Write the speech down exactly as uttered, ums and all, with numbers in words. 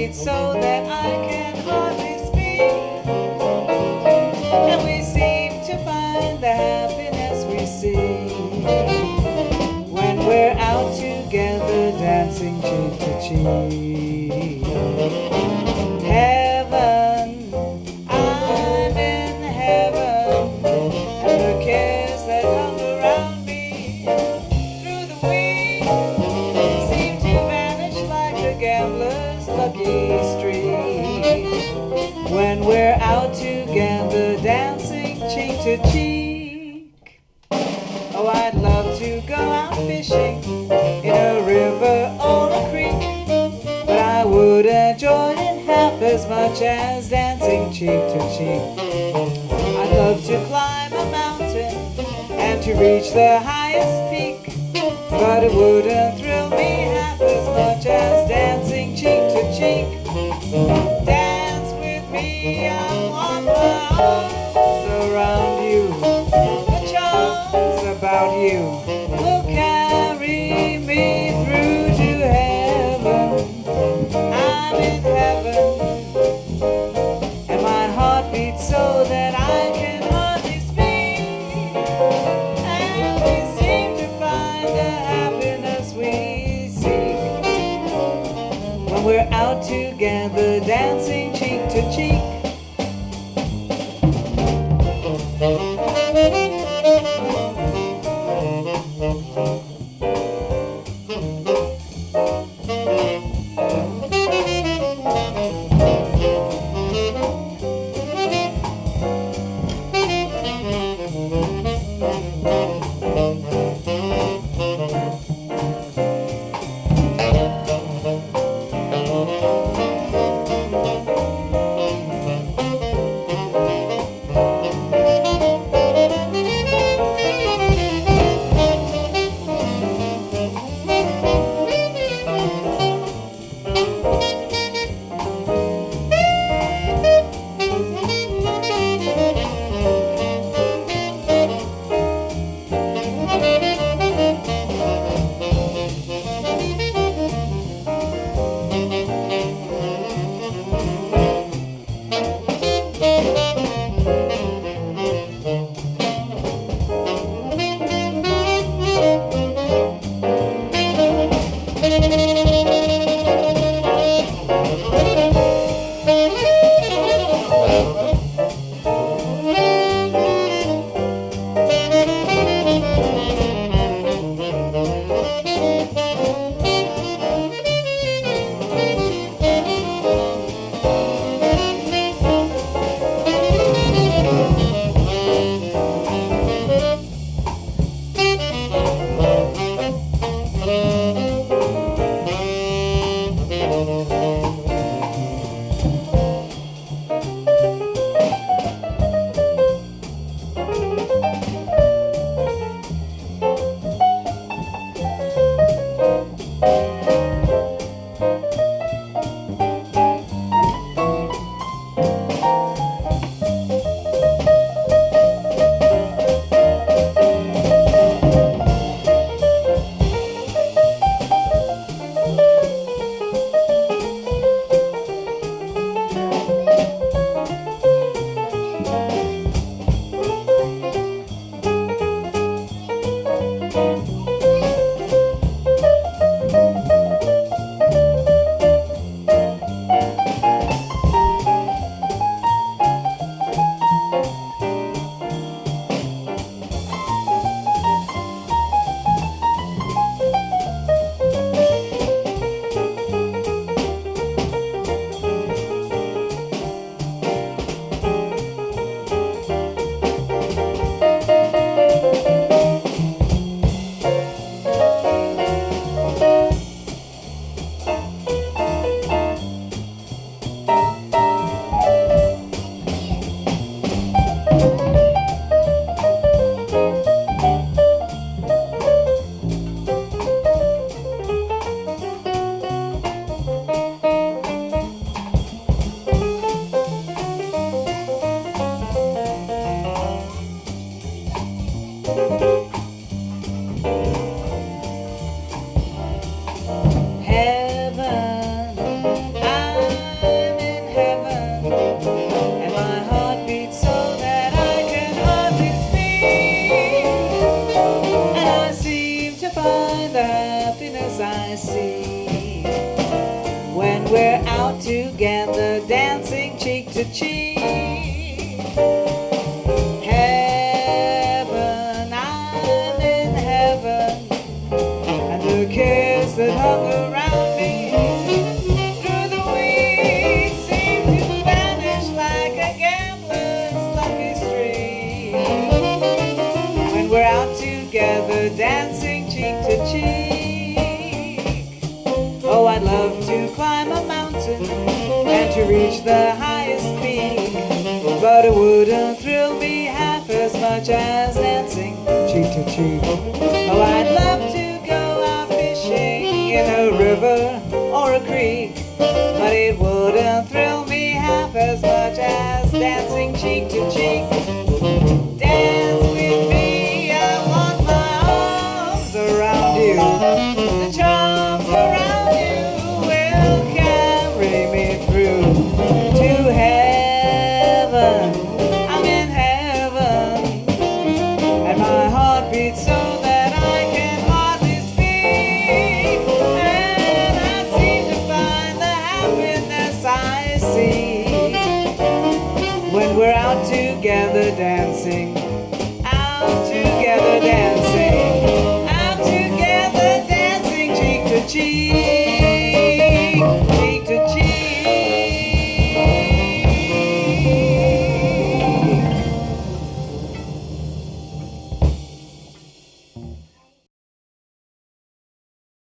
beats so that I can hardly speak. And we seem to find the happiness we seek when we're out together dancing cheek to cheek. Heaven, I'm in heaven, and the cares that hung around me through the week seem to vanish like a gambler's lucky streak when we're out together dancing cheek to cheek. Oh, I'd love to go out fishing in a river or a creek, but I wouldn't join in half as much as dancing cheek to cheek. I'd love to climb a mountain and to reach the highest peak, but it wouldn't thrill me half as much as dancing cheek to cheek. Dance with me, I want my arms around you. The charms about you will carry me through to heaven. I'm in heaven, and my heart beats so that I can hardly speak. And we seem to find the happiness we seek when we're out together dancing cheek to cheek. Heaven when we're out together, dancing cheek to cheek. Heaven, I'm in heaven, and the kiss that hung around me through the weeks seem to vanish like a gambler's lucky streak. When we're out together, dancing cheek to cheek. Oh, I'd love to climb a mountain and to reach the highest peak, but it wouldn't thrill me half as much as dancing cheek to cheek. Oh, I'd love to go out fishing in a river or a creek, but it wouldn't thrill me half as much as dancing cheek to cheek. Dance with me, I want my arms around you. The charms around you will carry me through to heaven. I'm in heaven, and my heart beats so that I can hardly speak. And I seem to find the happiness I see when we're out together dancing